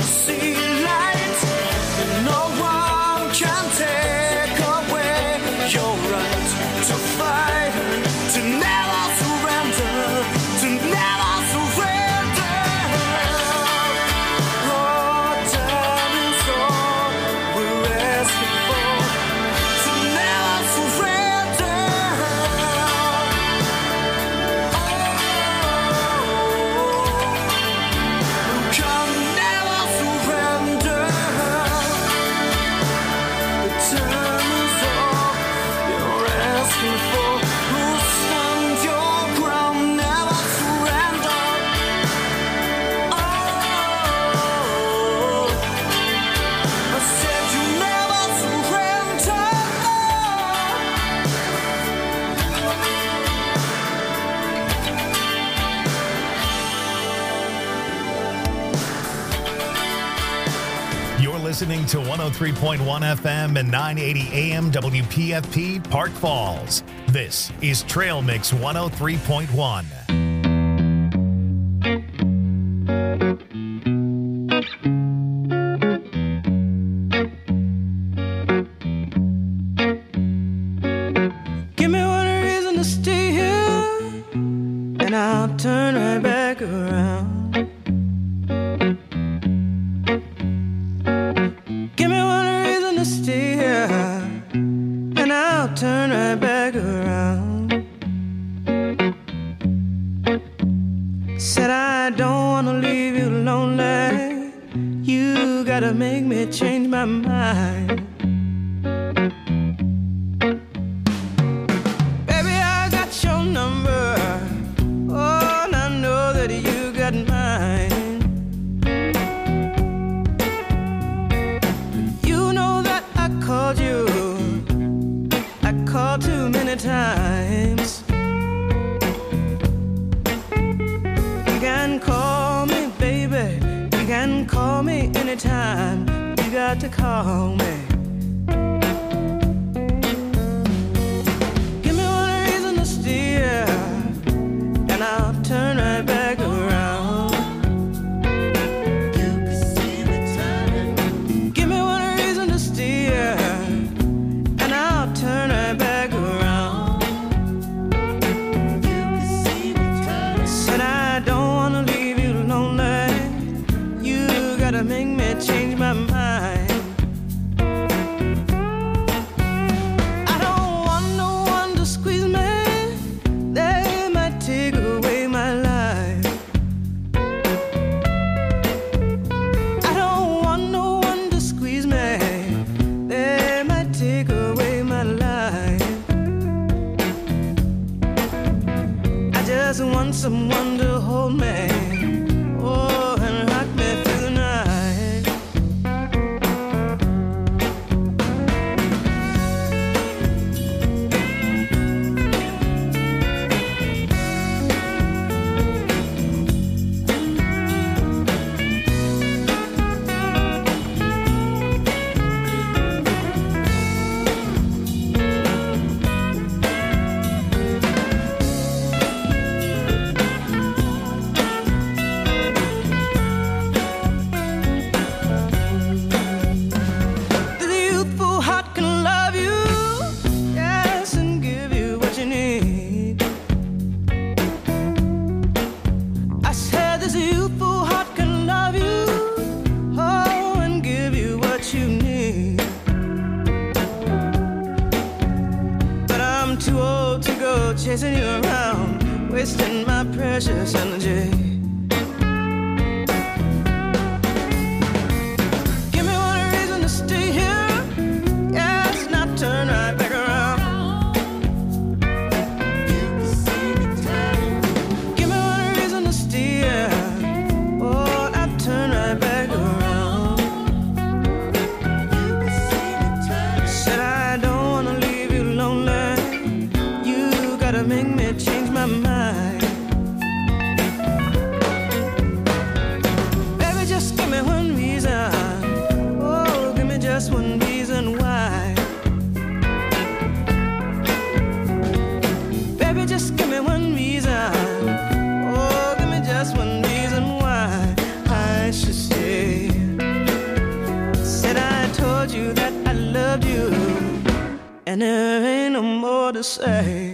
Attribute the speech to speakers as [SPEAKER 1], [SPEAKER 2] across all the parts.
[SPEAKER 1] see light, and no one can take away your right to fight, to never surrender, to never surrender. Oh, time is all we're asking for, to never surrender. Oh, can never surrender. The time is all you're asking for. Who stand your ground, never surrender. Oh, I said you never surrender.
[SPEAKER 2] You're listening to 103.1 FM and 980 AM WPFP Park Falls. This is Trail Mix 103.1.
[SPEAKER 1] Give me one reason to stay here, and I'll turn right back around. Give me one reason to stay here, and I'll turn right back around. Said I don't wanna leave you lonely. You gotta make me change my mind. Baby, I got your number. Oh, and I know that you got mine. You know that I called you. I called too many times. You can call me, baby. You can call me anytime. You got to call me. Give me one reason to steer, and I'll turn right back around. You can see me turning. Give me one reason to steer, and I'll turn right back around. You can see me turning. Said I don't wanna leave you lonely. You gotta make me change my mind. I don't want no one to squeeze me. They might take away my life. I don't want no one to squeeze me. They might take away my life. I just want someone to hold me. Oh, and rock me through the night. The youthful heart can love you, yes, and give you what you need. I said this youthful heart can love you, oh, and give you what you need. But I'm too old to go chasing you around, wasting my precious energy. Give me one reason to stay here, yes, and I'll turn right back around. You can see me turning. Give me one reason to stay here, oh, and I'll turn right back around. You can see me turning. Said I don't wanna leave you lonely. You gotta make me change my mind. more to say.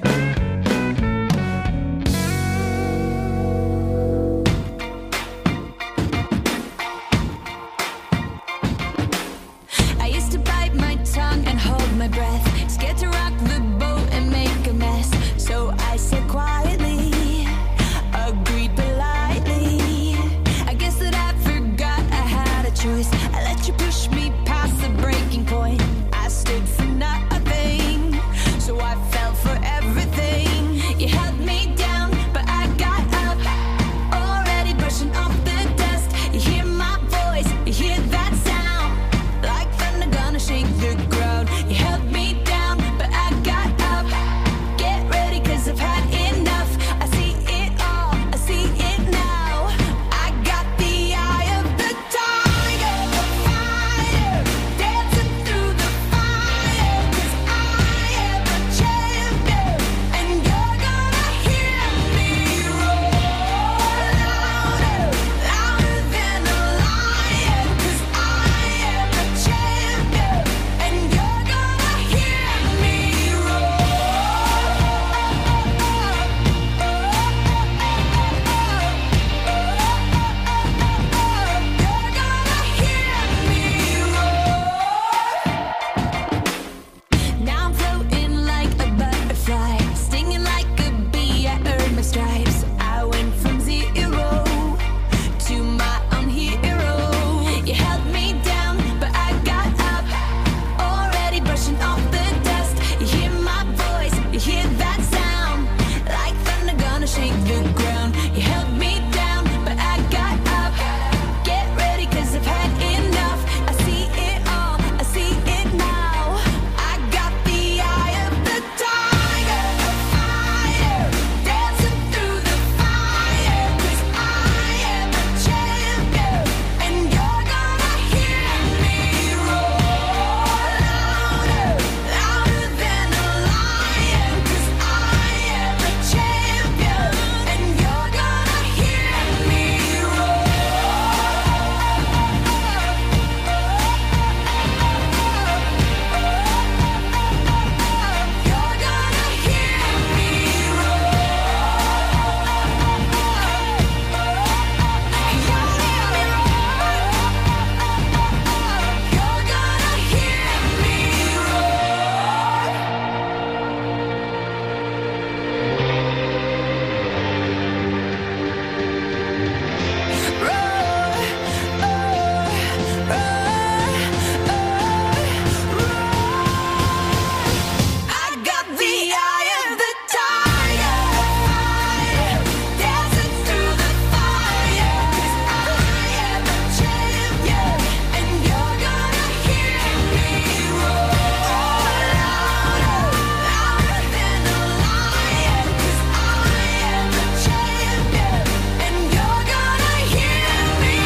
[SPEAKER 3] I used to bite my tongue and hold my breath, scared to rock the boat and make a mess. So I said quietly, agreed politely. I guess that I forgot I had a choice. I let you push me past the breaking point. I stood for nothing, so I fell for everything. You held me down, but I got up, already brushing off the dust. You hear my voice, you hear that sound, like thunder gonna shake the ground. You held me down, but I got up. Get ready, 'cause I've had enough. I see it all, I see it now. I got the eye of the tiger, the fighter, dancing through the fire. 'Cause I am a champion, and you're gonna hear me roar louder, louder than a lion. 'Cause I am a champion, and you're gonna hear me Now I'm floating like a butterfly, stinging like a bee. I earned my stripes. I went from zero to my own hero. You held me down, but I got up, already brushing off the dust. You hear my voice, you hear that sound, like thunder gonna shake the ground. You held me down, but I got up. Get ready, 'cause I've had enough. I see it all, I see it now. I got the eye of the tiger, the fighter, dancing through the fire. 'Cause I am a champion, and you're gonna hear me roar louder, louder than a lion. 'Cause I am a champion, and you're gonna hear me I got the eye of the tiger, dancing through the fire. 'Cause I am a champion, and you're gonna hear me roar louder, louder than a lion. 'Cause I am a champion, and you're gonna hear me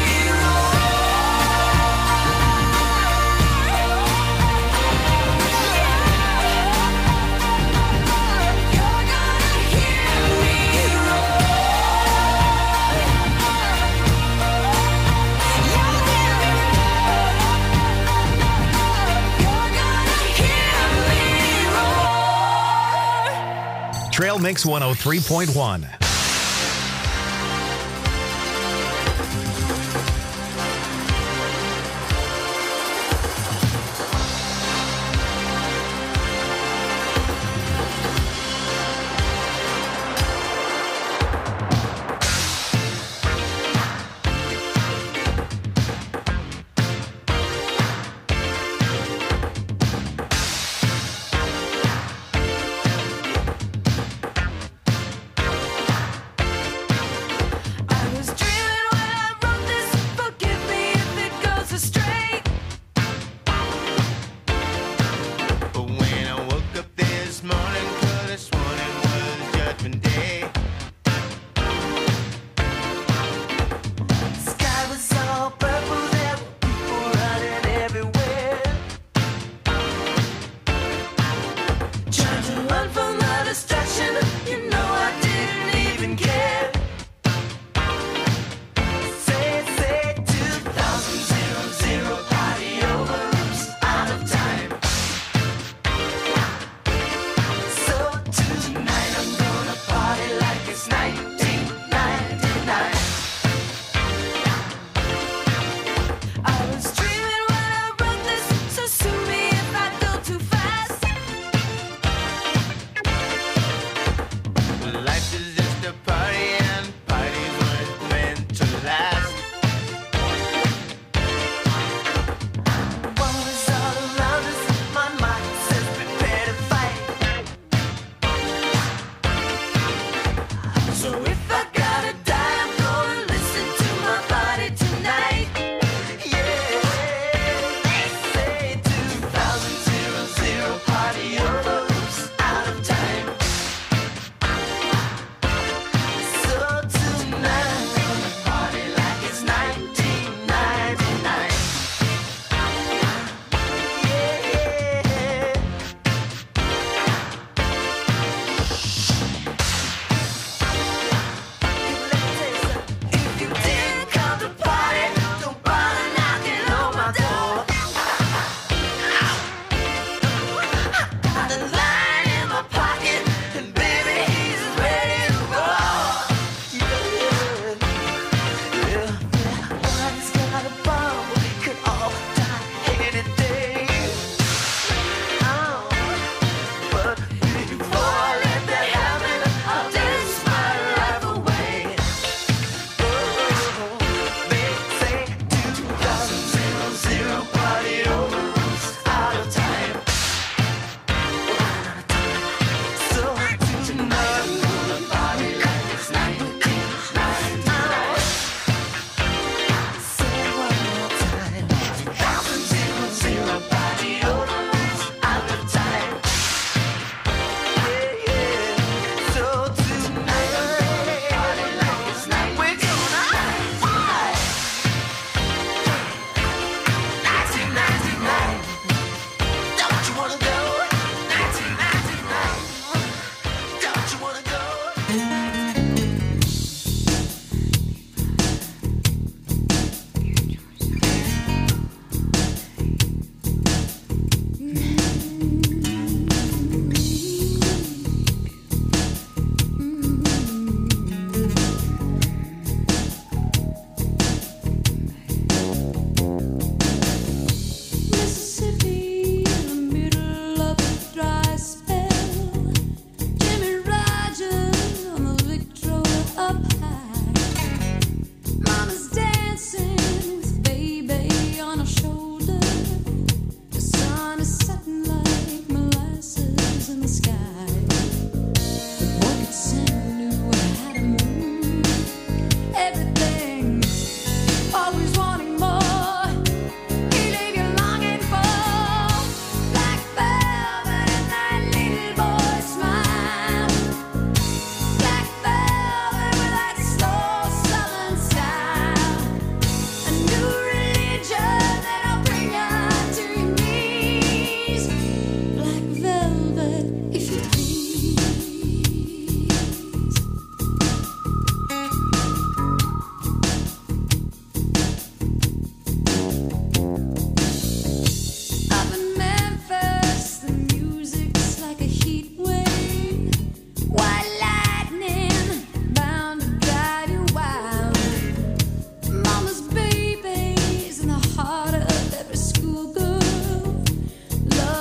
[SPEAKER 2] Trail Mix 103.1.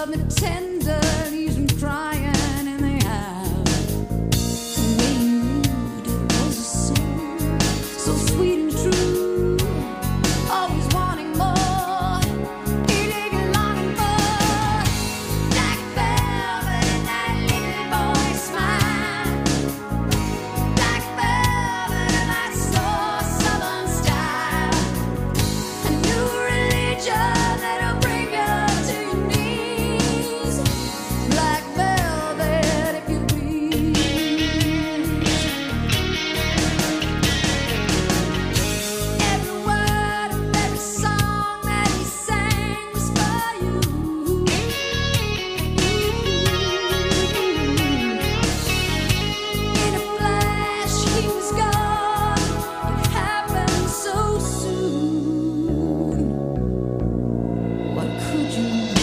[SPEAKER 3] love me tender, leaves me crying in the eye. The way you moved, it was so sweet and true. Always wanting more, eager longing for. Black velvet and that little boy smile. Black velvet and that soul southern style. A new religion that'll bring you to your knees. Black velvet, if you please. Every word of every song that he sang was for you. In a flash, he was gone. It happened so soon. What could you do?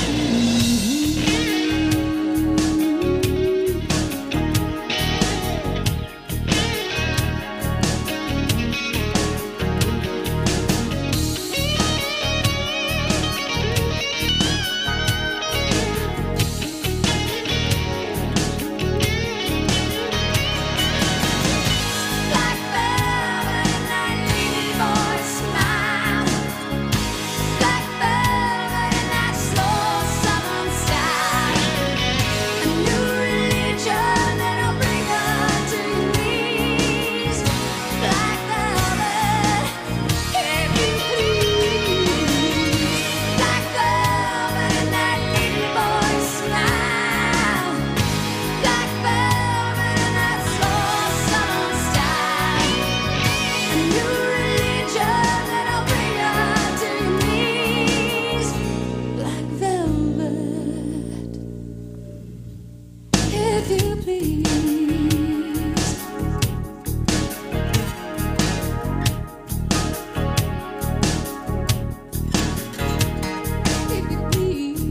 [SPEAKER 3] Black velvet and that little boy smile. Black velvet and that slow southern style. A new religion that'll bring you to your knees. Black velvet, if you please. Black velvet and that little boy smile. Black velvet and that slow southern style. A new religion that'll bring you to your knees. Black velvet, if you please. If you please.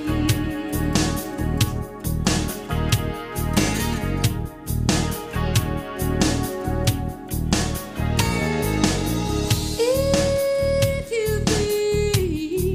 [SPEAKER 3] If you please.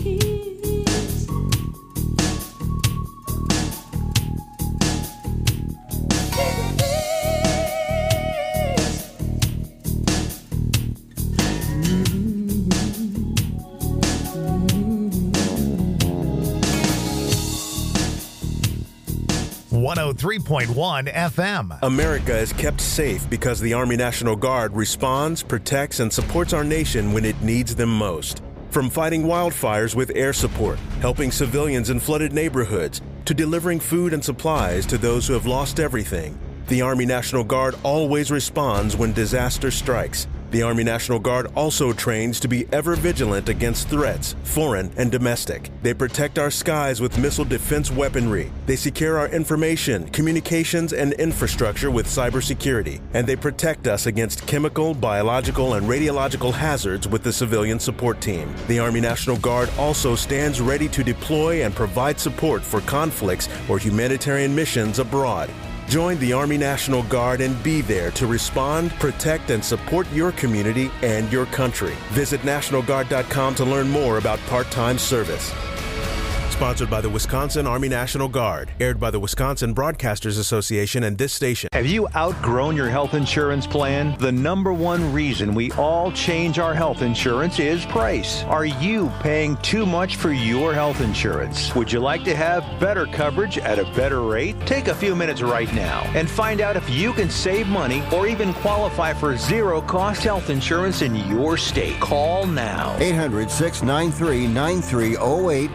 [SPEAKER 2] .1 FM.
[SPEAKER 4] America is kept safe because the Army National Guard responds, protects, and supports our nation when it needs them most. From fighting wildfires with air support, helping civilians in flooded neighborhoods, to delivering food and supplies to those who have lost everything, the Army National Guard always responds when disaster strikes. The Army National Guard also trains to be ever vigilant against threats, foreign and domestic. They protect our skies with missile defense weaponry. They secure our information, communications, and infrastructure with cybersecurity. And they protect us against chemical, biological, and radiological hazards with the civilian support team. The Army National Guard also stands ready to deploy and provide support for conflicts or humanitarian missions abroad. Join the Army National Guard and be there to respond, protect, and support your community and your country. Visit NationalGuard.com to learn more about part-time service. Sponsored by the Wisconsin Army National Guard. Aired by the Wisconsin Broadcasters Association and this station.
[SPEAKER 5] Have you outgrown your health insurance plan? The number one reason we all change our health insurance is price. Are you paying too much for your health insurance? Would you like to have better coverage at a better rate? Take a few minutes right now and find out if you can save money or even qualify for zero-cost health insurance in your state. Call now.
[SPEAKER 6] 800-693-9308.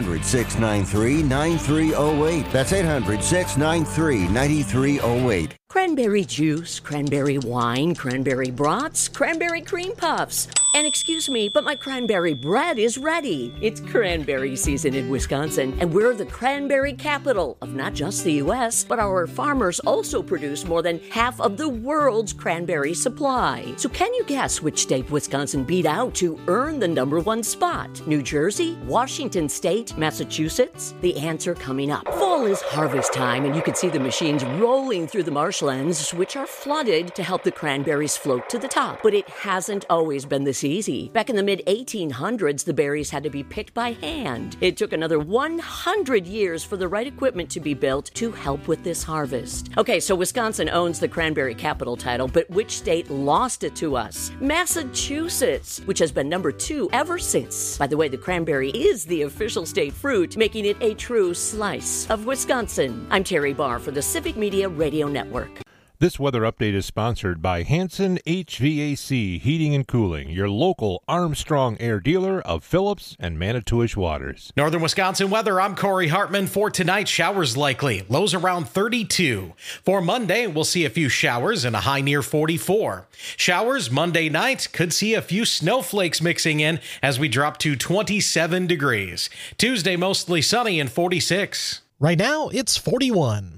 [SPEAKER 6] 800-693-9308. That's 800-693-9308.
[SPEAKER 7] Cranberry juice, cranberry wine, cranberry brats, cranberry cream puffs. And excuse me, but my cranberry bread is ready. It's cranberry season in Wisconsin, and we're the cranberry capital of not just the U.S., but our farmers also produce more than half of the world's cranberry supply. So can you guess which state Wisconsin beat out to earn the number one spot? New Jersey? Washington State? Massachusetts? The answer coming up. Fall is harvest time, and you can see the machines rolling through the marshlands grasslands which are flooded to help the cranberries float to the top. But it hasn't always been this easy. Back in the mid-1800s, the berries had to be picked by hand. It took another 100 years for the right equipment to be built to help with this harvest. Okay, so Wisconsin owns the cranberry capital title, but which state lost it to us? Massachusetts, which has been number 2 ever since. By the way, the cranberry is the official state fruit, making it a true slice of Wisconsin. I'm Terry Barr for the Civic Media Radio Network.
[SPEAKER 8] This weather update is sponsored by Hanson HVAC Heating and Cooling, your local Armstrong Air dealer of Phillips and Manitowish Waters.
[SPEAKER 9] Northern Wisconsin weather, I'm Corey Hartman. For tonight, showers likely, lows around 32. For Monday, we'll see a few showers and a high near 44. Showers Monday night, could see a few snowflakes mixing in as we drop to 27 degrees. Tuesday, mostly sunny and 46.
[SPEAKER 10] Right now, it's 41.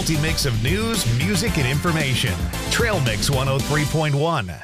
[SPEAKER 2] multi mix of news, music, and information. Trail Mix 103.1.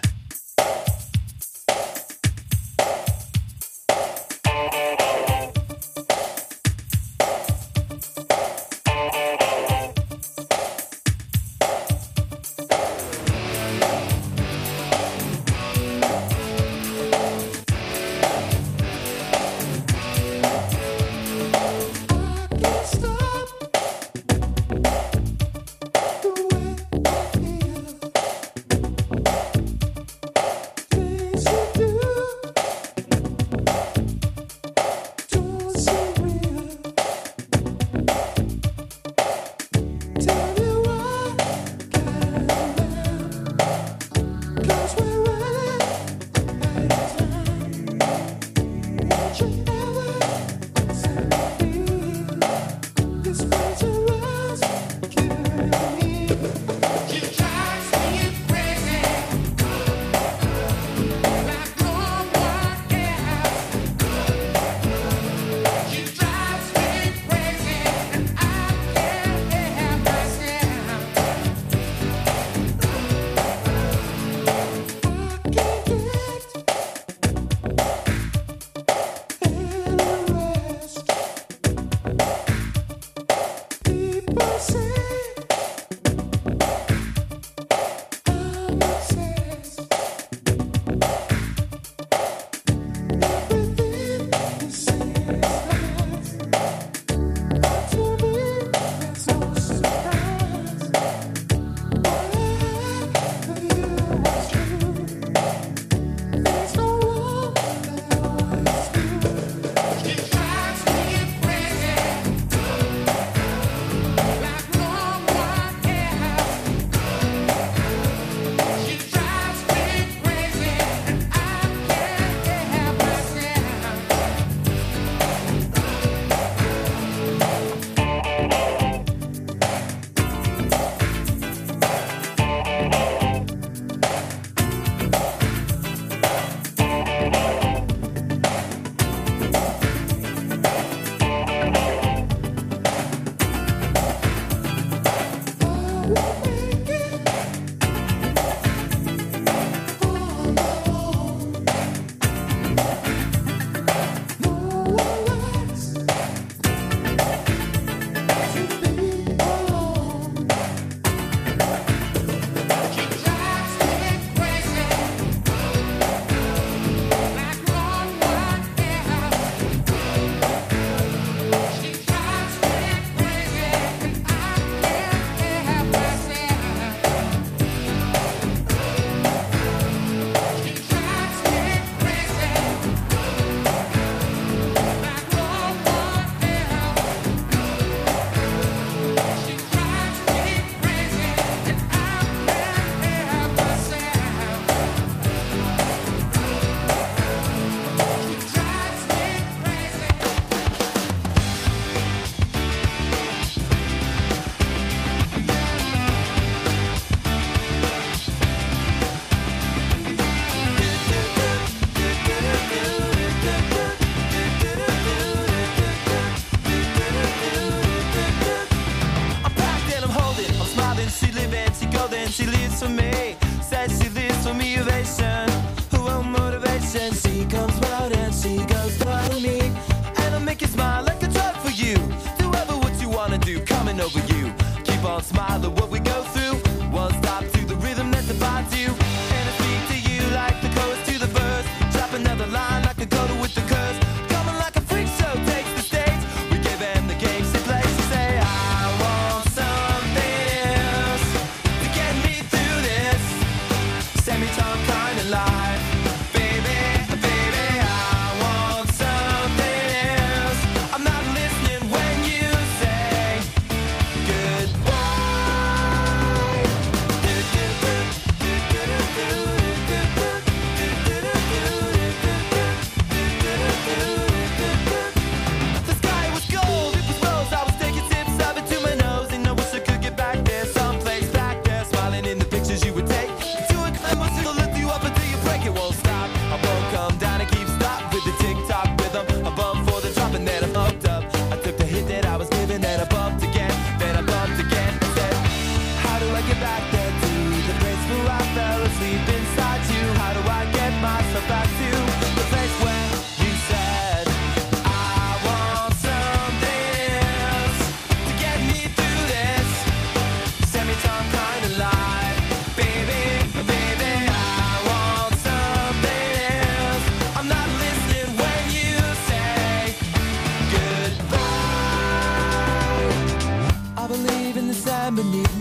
[SPEAKER 1] she lives for me. Says she lives for me, ovation. Who won't motivation? She comes round and she goes follow me. And I'll make you smile like a drug for you. Do ever what you wanna do, coming over you. Keep on smiling what we go through. One stop to the rhythm that defines you. And I speak to you like the chorus to the verse. Drop another line like a coda with the curse. Coming like a freak show takes the stage. We give them the game she plays. She say I want something else to get me through this semi-tongue kind of life. Baby, baby, I want something else. I'm not listening when you say goodbye.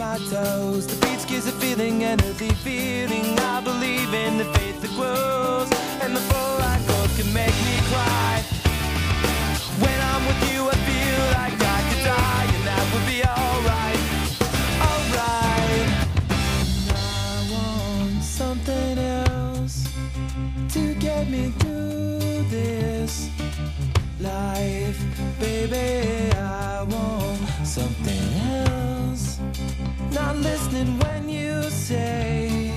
[SPEAKER 1] my toes. The beach gives a feeling, an earthy feeling. I believe in the faith that grows, and the full I go can make me cry. When I'm with you, I feel like I could die, and that would be alright, alright. I want something else to get me through this life, baby. I want something else. Not listening when you say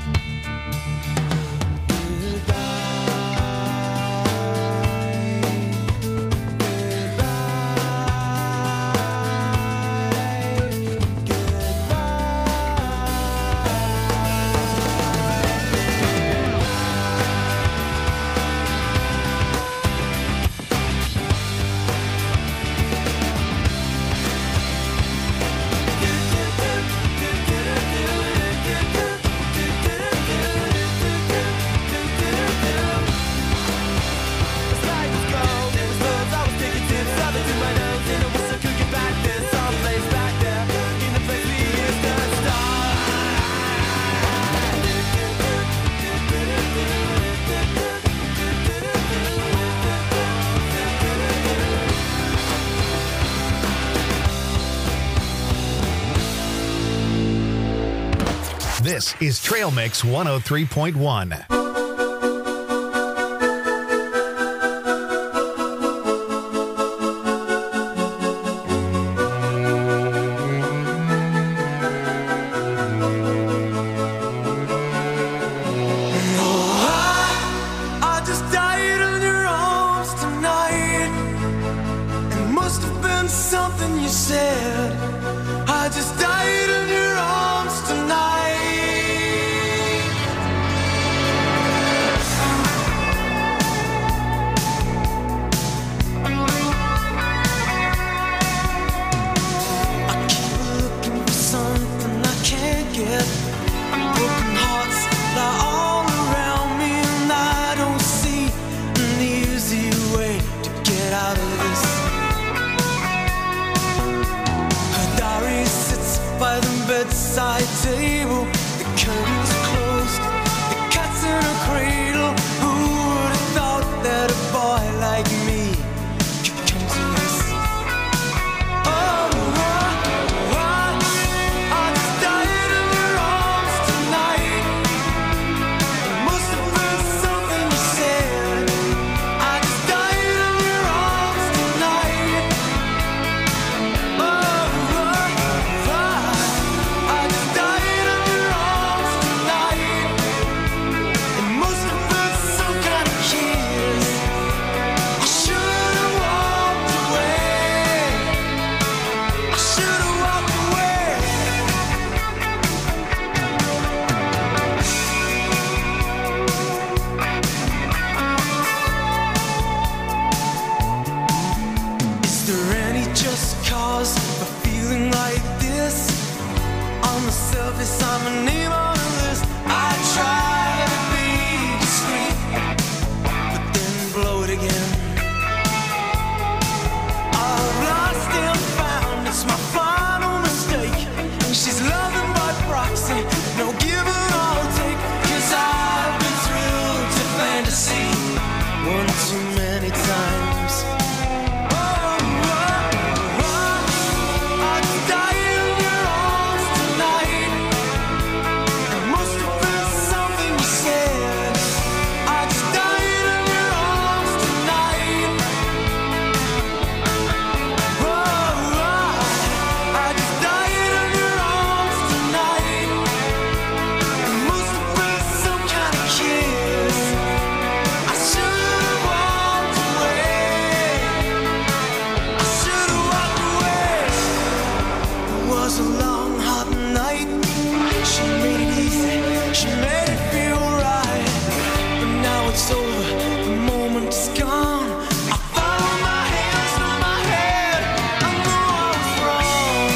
[SPEAKER 2] This is Trail Mix 103.1.
[SPEAKER 1] I just died in your arms tonight. It must have been something you said. I just died in your arms tonight. I keep looking for something I can't get. Broken hearts lie all around me, and I don't see an easy way to get out of this. Her diary sits by the bedside table. The curtains closed, the cat's in a cradle. Who would have thought that a boy like me could come to this? Oh, I just died in your arms tonight. It must have been something you said. I just died in your arms tonight. Oh, I just died in your arms tonight. It must have been some kind of kiss. I should have walked away. I should have walked away. Is there any just cause for feeling like this? On the surface, I'm a name on a list. I try to be discreet, but then blow it again. I've lost and found, it's my final mistake. She's loving by proxy, no give and I'll take. 'Cause I've been thrilled to fantasy one too many times. I just died in your arms tonight. It must have been something you said. I just died in your arms tonight. I just died in your arms tonight. It must have been some kind of kiss. I should have walked away. I should have walked away. It was a long, hot night. She made it easy. She made it feel right. But now it's over. The moment is gone. I follow my hands through my head. I know I was wrong.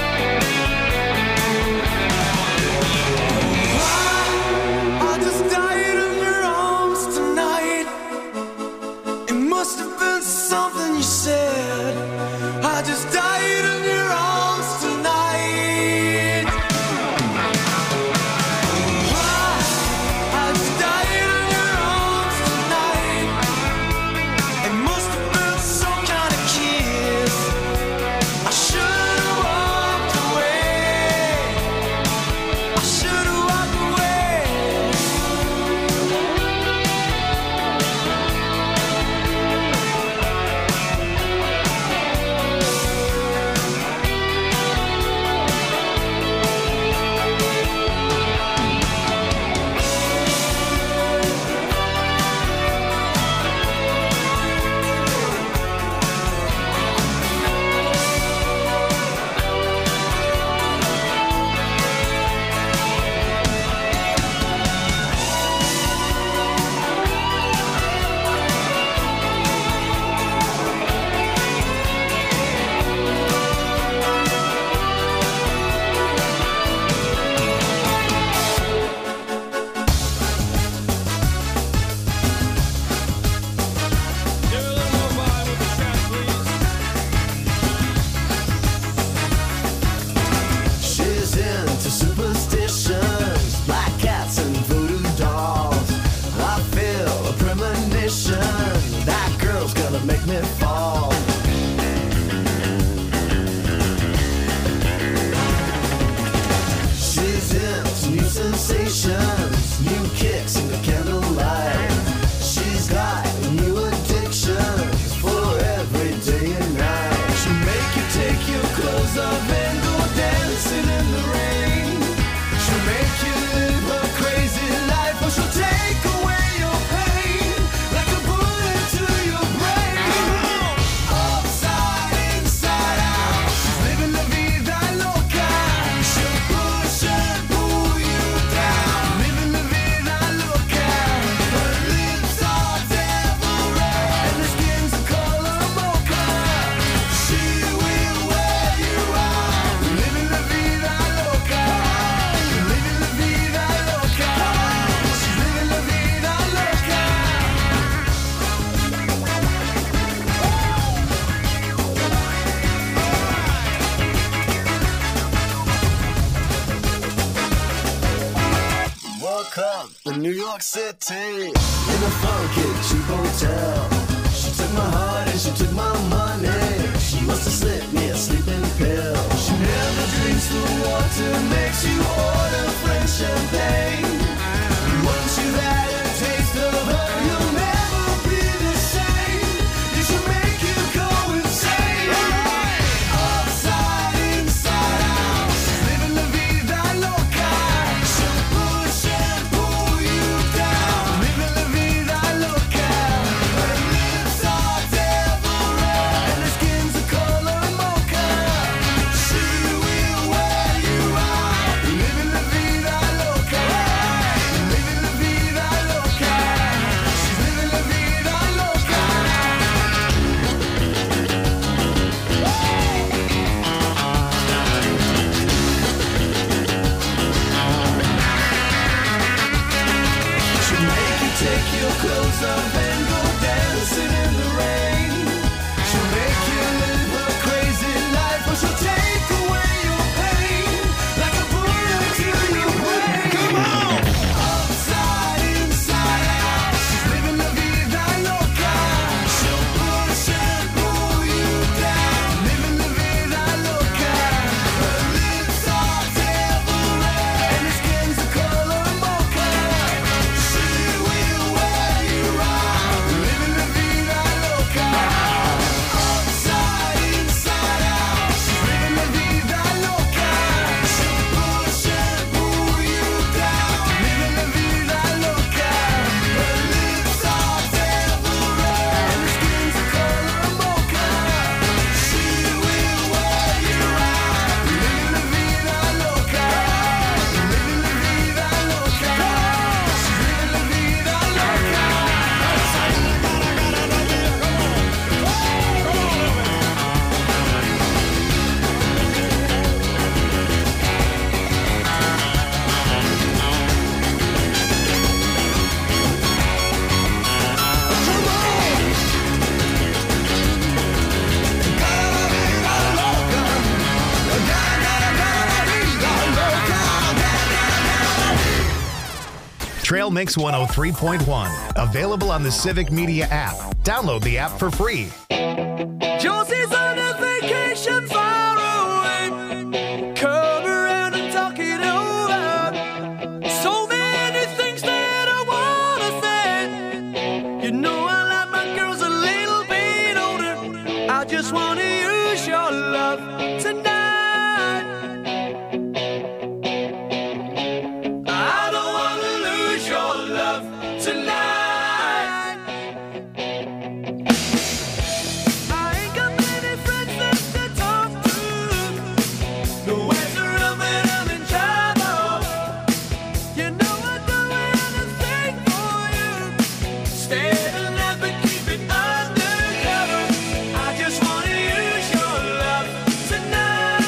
[SPEAKER 1] I just died clothes off and go dancing in the rain. She'll make you live a crazy life, or she'll take away your pain like a bullet to your brain. Upside, inside out, she's living la vida loca. She'll push and pull you down, living la vida loca. Her lips are devil red and her skin's the color mocha. She will wear you out, living la vida loca. Living la vida loca. She's living la vida loca. Woke up in New York City in a funky cheap hotel. She took my heart and she took my money. She must have slipped me a sleeping pill. She never drinks the water, makes you order French champagne. Once you've had a taste of her, you'll never be the same. You should make you go insane. Upside, inside out, she's living la vida loca. She'll push and pull you down, living la vida loca. Her lips are devil red and her skin's the color mocha. She will wear you out, living la vida loca. Living la vida loca. She's living la vida loca. She'll make you take your clothes off and go dancing in the rain. She'll make you live a crazy life, or she'll take away your pain like a bullet to your brain. Come on! Upside, inside out, she's living la vida loca. She'll push and pull you down, living la vida loca. Her lips are devil red and her skin's the color mocha. She will wear you out, living la vida loca. Upside, inside out, she's living la vida loca. She'll push and pull you down, living la vida loca. Her lips are devil red and her skin's the color mocha. She will wear you out, living la vida loca. Living la vida loca. She's living la vida loca.
[SPEAKER 2] Trail Mix 103.1. Available on the Civic Media app. Download the app for free.
[SPEAKER 1] Josie's on a vacation far away. Come around and talk it over. So many things that I wanna say. You know I like my girls a little bit older. I just wanna use your love tonight. I don't wanna lose your love tonight. I ain't got many friends left to talk to. No answer of it, I'm in trouble. You know I'd do anything for you. Stay the night but keep it undercover. I just wanna use your love tonight.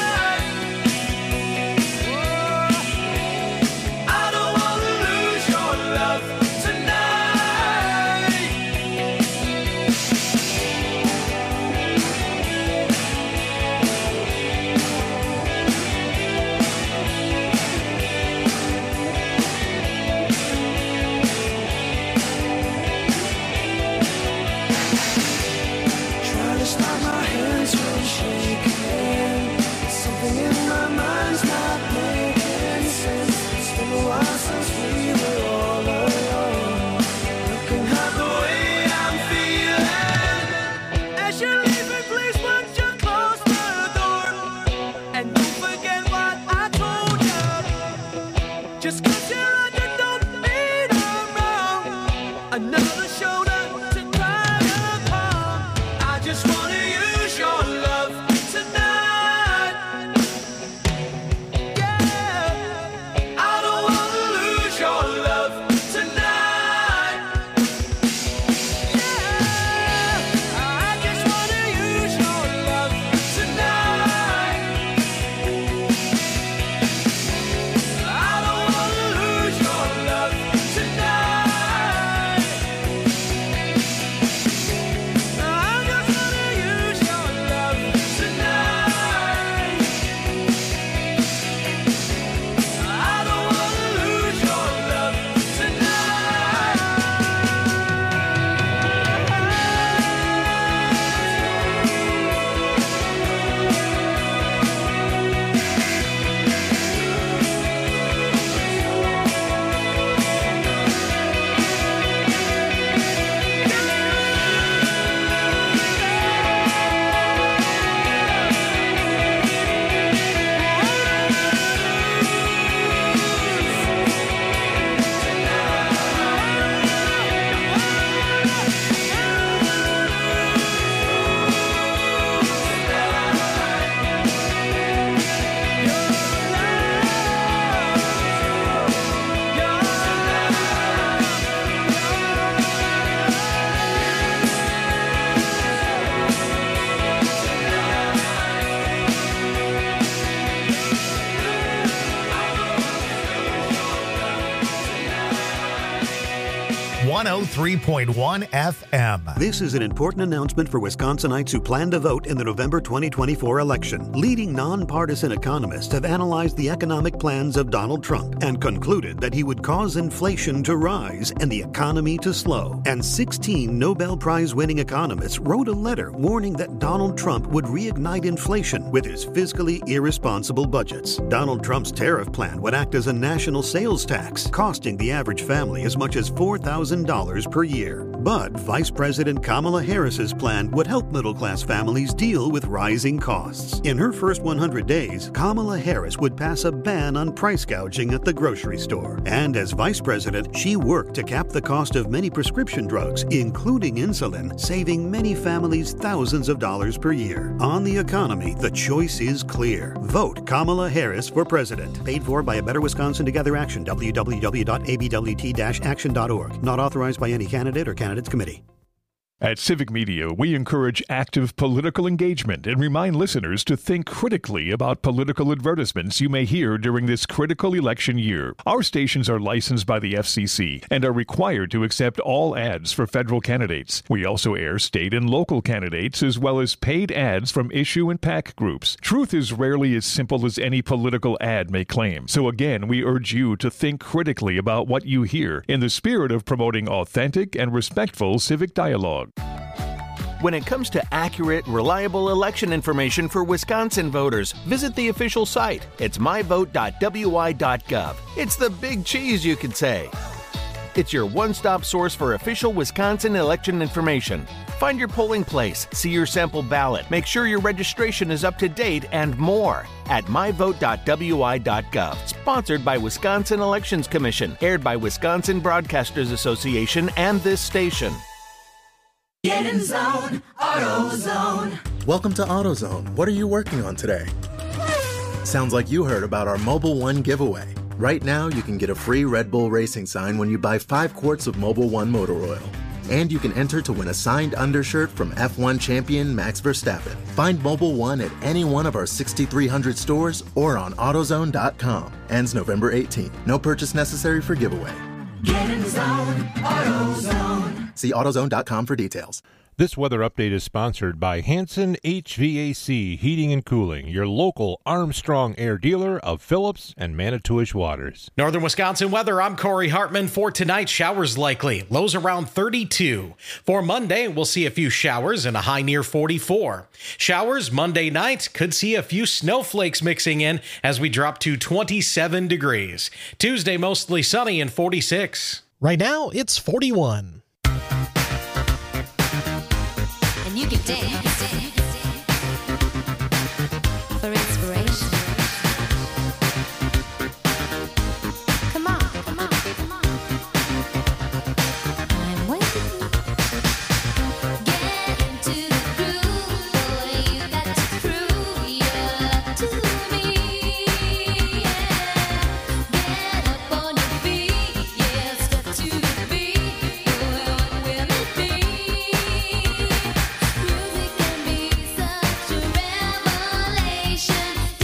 [SPEAKER 2] 103.1 FM.
[SPEAKER 11] This is an important announcement for Wisconsinites who plan to vote in the November 2024 election. Leading nonpartisan economists have analyzed the economic plans of Donald Trump and concluded that he would cause inflation to rise and the economy to slow. And 16 Nobel Prize-winning economists wrote a letter warning that Donald Trump would reignite inflation with his fiscally irresponsible budgets. Donald Trump's tariff plan would act as a national sales tax, costing the average family as much as $4,000 per year. But Vice President Kamala Harris's plan would help middle-class families deal with rising costs. In her first 100 days, Kamala Harris would pass a ban on price gouging at the grocery store. And as Vice President, she worked to cap the cost of many prescription drugs, including insulin, saving many families thousands of dollars per year. On the economy, the choice is clear. Vote Kamala Harris for president. Paid for by A Better Wisconsin Together Action, www.abwt-action.org. Not authorized by any candidate or candidates committee.
[SPEAKER 12] At Civic Media, we encourage active political engagement and remind listeners to think critically about political advertisements you may hear during this critical election year. Our stations are licensed by the FCC and are required to accept all ads for federal candidates. We also air state and local candidates as well as paid ads from issue and PAC groups. Truth is rarely as simple as any political ad may claim. So again, we urge you to think critically about what you hear in the spirit of promoting authentic and respectful civic dialogue.
[SPEAKER 13] When it comes to accurate, reliable election information for Wisconsin voters, visit the official site. It's myvote.wi.gov. It's the big cheese, you could say. It's your one-stop source for official Wisconsin election information. Find your polling place, see your sample ballot, make sure your registration is up to date, and more at myvote.wi.gov. Sponsored by Wisconsin Elections Commission, aired by Wisconsin Broadcasters Association and this station.
[SPEAKER 14] Get in zone, AutoZone.
[SPEAKER 15] Welcome to AutoZone. What are you working on today? Sounds like you heard about our Mobile One giveaway. Right now, you can get a free Red Bull racing sign when you buy 5 quarts of Mobile One motor oil. And you can enter to win a signed undershirt from F1 champion Max Verstappen. Find Mobile One at any one of our 6,300 stores or on AutoZone.com. Ends November 18th. No purchase necessary for giveaway.
[SPEAKER 14] Get in zone, AutoZone.
[SPEAKER 15] See AutoZone.com for details.
[SPEAKER 8] This weather update is sponsored by Hanson HVAC Heating and Cooling, your local Armstrong Air dealer of Phillips and Manitowish Waters.
[SPEAKER 9] Northern Wisconsin weather, I'm Corey Hartman. For tonight, showers likely. Lows around 32. For Monday, we'll see a few showers and a high near 44. Showers Monday night, could see a few snowflakes mixing in as we drop to 27 degrees. Tuesday, mostly sunny and 46.
[SPEAKER 10] Right now, it's 41.
[SPEAKER 16] And you can dance for inspiration. Come on, come on, come on. I'm waiting. Get into the groove, boy. You got to prove your love to me. Yeah. Get up on your feet, yeah. Step to the beat, boy. What will it be? Music can be such a revelation.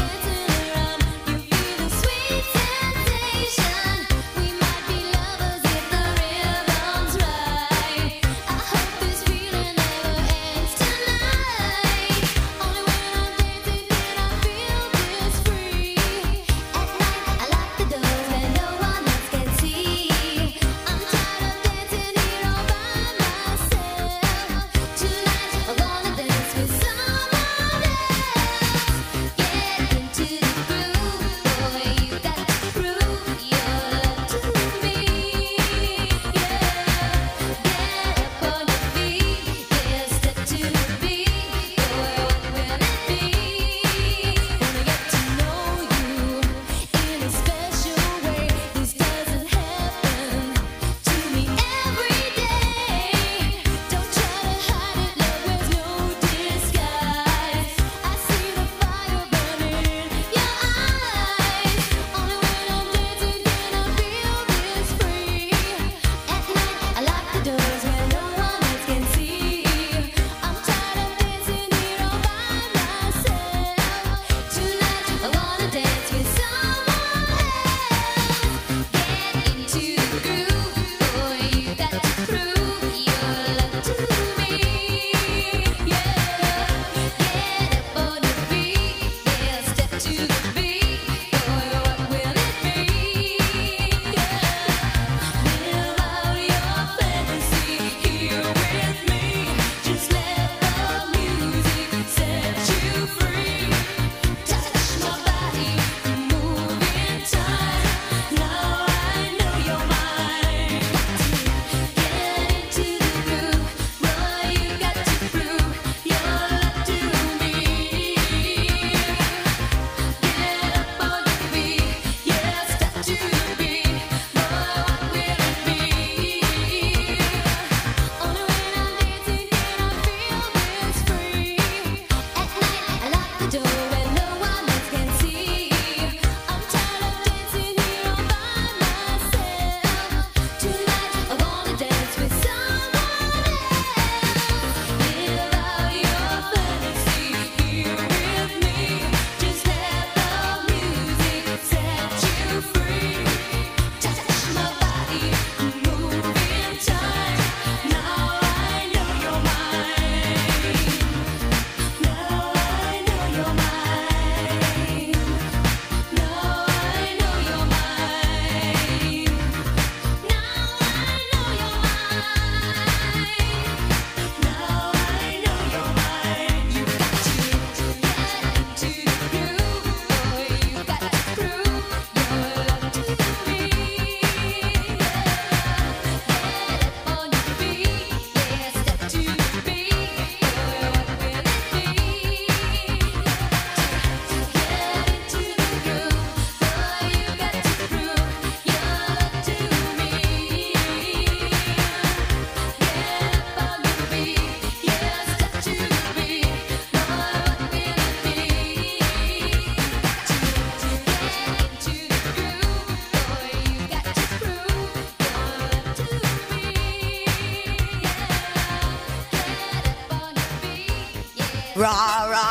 [SPEAKER 17] Ra ra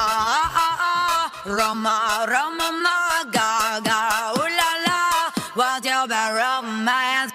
[SPEAKER 17] Roma Roma ma ga ga ooh la la, what's your bad romance?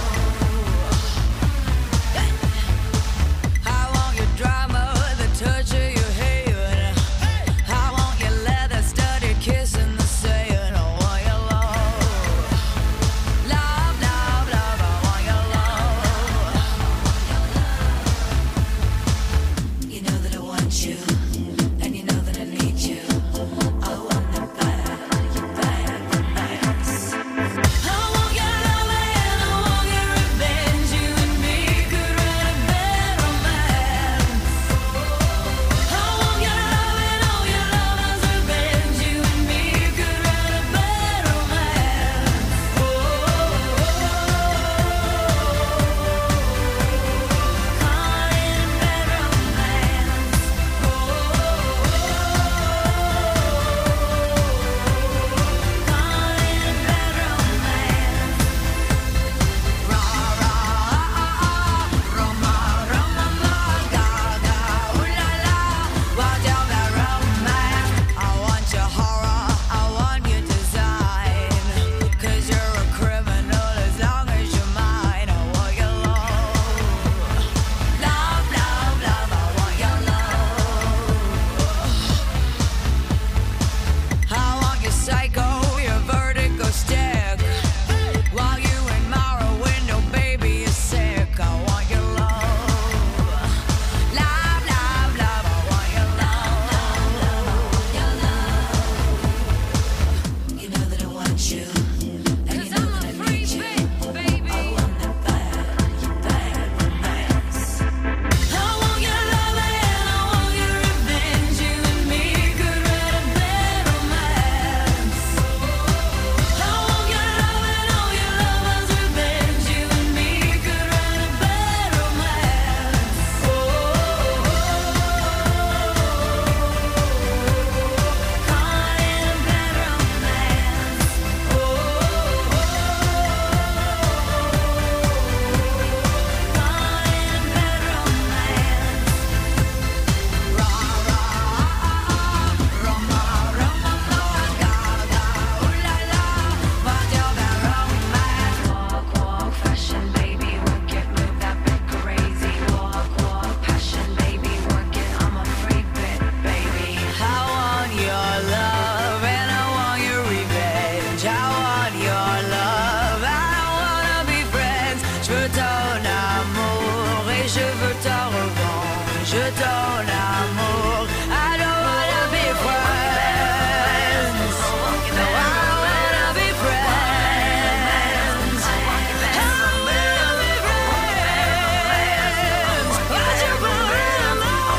[SPEAKER 17] Touch te revanche, je donne l'amour. I don't wanna be friends. No, I wanna be friends. I wanna be friends. What you borrow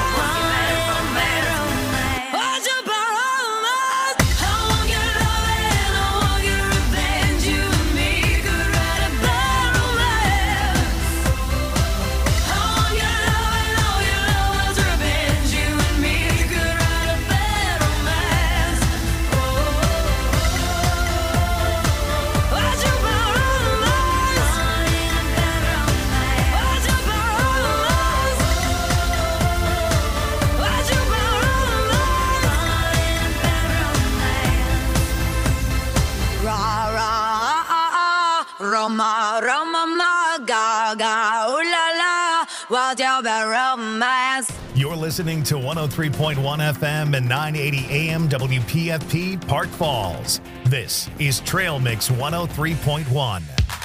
[SPEAKER 17] What you borrow I want your love and I want your revenge. You and me could write a bad romance. I want your love and all your love's revenge. You and me could write a bad romance. What you borrow What you borrow What you Ra ra Roma Roma ma ga ga ooh la la what's your bad romance?
[SPEAKER 2] You're listening to 103.1 FM and 980 AM WPFP Park Falls. This is Trail Mix 103.1.